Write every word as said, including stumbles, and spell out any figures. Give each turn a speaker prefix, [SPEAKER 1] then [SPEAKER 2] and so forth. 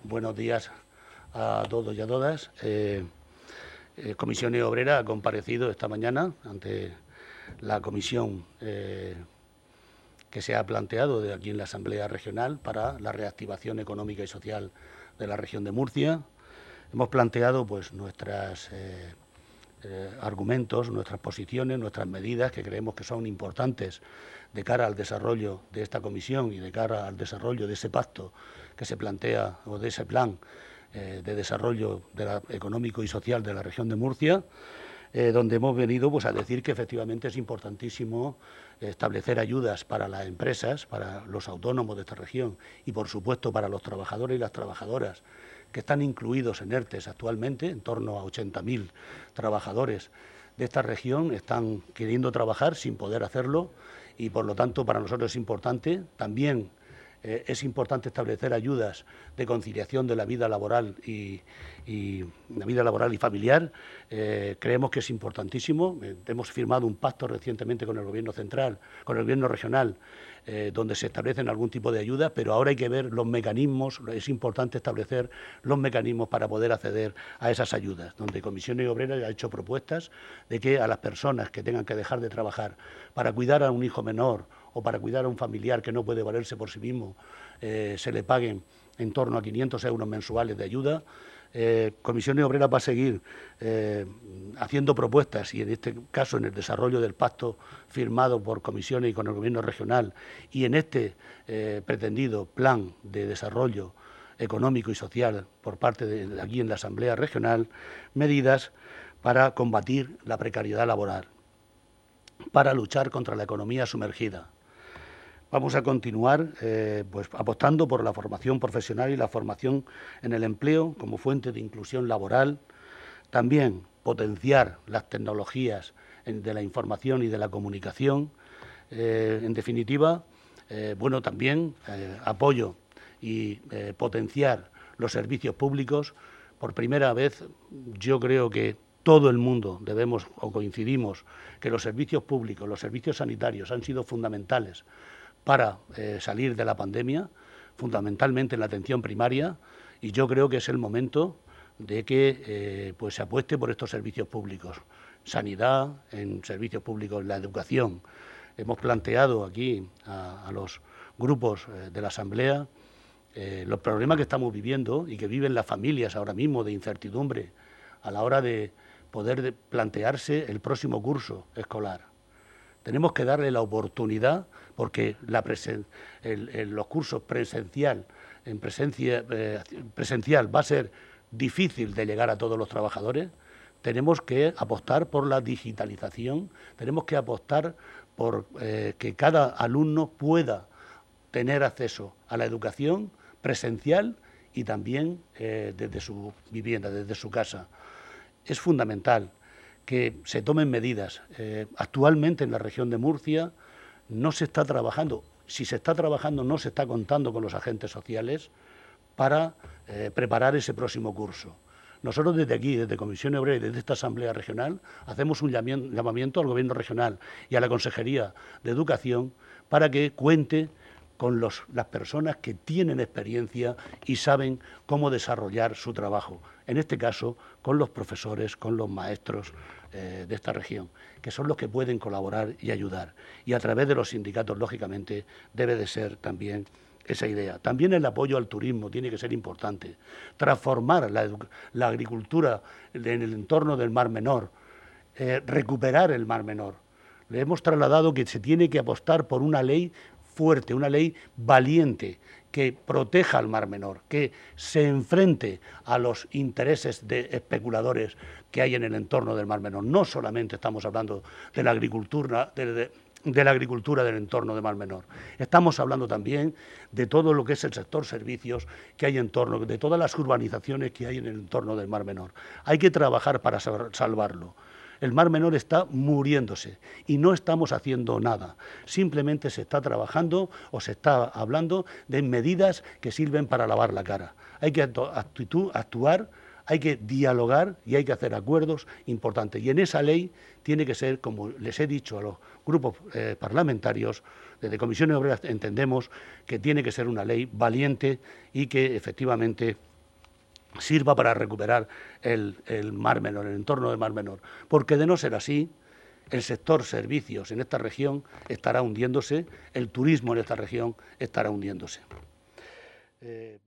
[SPEAKER 1] buenos días a todos y a todas. Eh, eh, Comisión Obrera ha comparecido esta mañana ante la comisión eh, que se ha planteado de aquí en la Asamblea Regional para la reactivación económica y social de la región de Murcia. Hemos planteado pues nuestros eh, eh, argumentos, nuestras posiciones, nuestras medidas que creemos que son importantes de cara al desarrollo de esta comisión y de cara al desarrollo de ese pacto que se plantea o de ese plan eh, de desarrollo de la, económico y social de la región de Murcia, eh, donde hemos venido pues, a decir que efectivamente es importantísimo establecer ayudas para las empresas, para los autónomos de esta región y, por supuesto, para los trabajadores y las trabajadoras que están incluidos en ERTES actualmente, en torno a ochenta mil trabajadores de esta región están queriendo trabajar sin poder hacerlo y, por lo tanto, para nosotros es importante. También eh, es importante establecer ayudas de conciliación de la vida laboral y, y la vida laboral y familiar. Eh, creemos que es importantísimo. Eh, hemos firmado un pacto recientemente con el Gobierno central, con el Gobierno regional, eh, donde se establecen algún tipo de ayudas, pero ahora hay que ver los mecanismos. Es importante establecer los mecanismos para poder acceder a esas ayudas, donde Comisión Obrera ha hecho propuestas de que a las personas que tengan que dejar de trabajar para cuidar a un hijo menor o para cuidar a un familiar que no puede valerse por sí mismo, eh, se le paguen en torno a quinientos euros mensuales de ayuda. Eh, Comisión Obrera va a seguir eh, haciendo propuestas y en este caso en el desarrollo del pacto firmado por Comisiones y con el Gobierno regional y en este eh, pretendido plan de desarrollo económico y social por parte de, de aquí en la Asamblea Regional, medidas para combatir la precariedad laboral, para luchar contra la economía sumergida. Vamos a continuar eh, pues, apostando por la formación profesional y la formación en el empleo como fuente de inclusión laboral, también potenciar las tecnologías en, de la información y de la comunicación, eh, en definitiva, eh, bueno, también eh, apoyo y eh, potenciar los servicios públicos. Por primera vez, yo creo que todo el mundo debemos o coincidimos que los servicios públicos, los servicios sanitarios han sido fundamentales para eh, salir de la pandemia, fundamentalmente en la atención primaria, y yo creo que es el momento de que eh, pues se apueste por estos servicios públicos, sanidad, en servicios públicos, la educación. Hemos planteado aquí a, a los grupos eh, de la Asamblea eh, los problemas que estamos viviendo y que viven las familias ahora mismo de incertidumbre a la hora de poder de plantearse el próximo curso escolar. Tenemos que darle la oportunidad, porque la presen, el, el, los cursos presencial, en presencia, eh, presencial va a ser difícil de llegar a todos los trabajadores. Tenemos que apostar por la digitalización, tenemos que apostar por eh, que cada alumno pueda tener acceso a la educación presencial y también eh, desde su vivienda, desde su casa. Es fundamental que se tomen medidas. Eh, actualmente en la región de Murcia no se está trabajando, si se está trabajando no se está contando con los agentes sociales para eh, preparar ese próximo curso. Nosotros desde aquí, desde Comisión Obrera y desde esta Asamblea Regional, hacemos un llamamiento al Gobierno regional y a la Consejería de Educación para que cuente con los, las personas que tienen experiencia y saben cómo desarrollar su trabajo. En este caso, con los profesores, con los maestros eh, de esta región, que son los que pueden colaborar y ayudar. Y a través de los sindicatos, lógicamente, debe de ser también esa idea. También el apoyo al turismo tiene que ser importante. Transformar la, la agricultura en el entorno del Mar Menor, eh, recuperar el Mar Menor. Le hemos trasladado que se tiene que apostar por una ley fuerte, una ley valiente, que proteja al Mar Menor, que se enfrente a los intereses de especuladores que hay en el entorno del Mar Menor. No solamente estamos hablando de la agricultura, de, de, de la agricultura del entorno del Mar Menor. Estamos hablando también de todo lo que es el sector servicios que hay en torno, de todas las urbanizaciones que hay en el entorno del Mar Menor. Hay que trabajar para salvarlo. El Mar Menor está muriéndose y no estamos haciendo nada. Simplemente se está trabajando o se está hablando de medidas que sirven para lavar la cara. Hay que actitud, actuar, hay que dialogar y hay que hacer acuerdos importantes. Y en esa ley tiene que ser, como les he dicho a los grupos eh, parlamentarios, desde Comisiones Obreras entendemos que tiene que ser una ley valiente y que efectivamente sirva para recuperar el, el Mar Menor, el entorno del Mar Menor, porque de no ser así, el sector servicios en esta región estará hundiéndose, el turismo en esta región estará hundiéndose. Eh...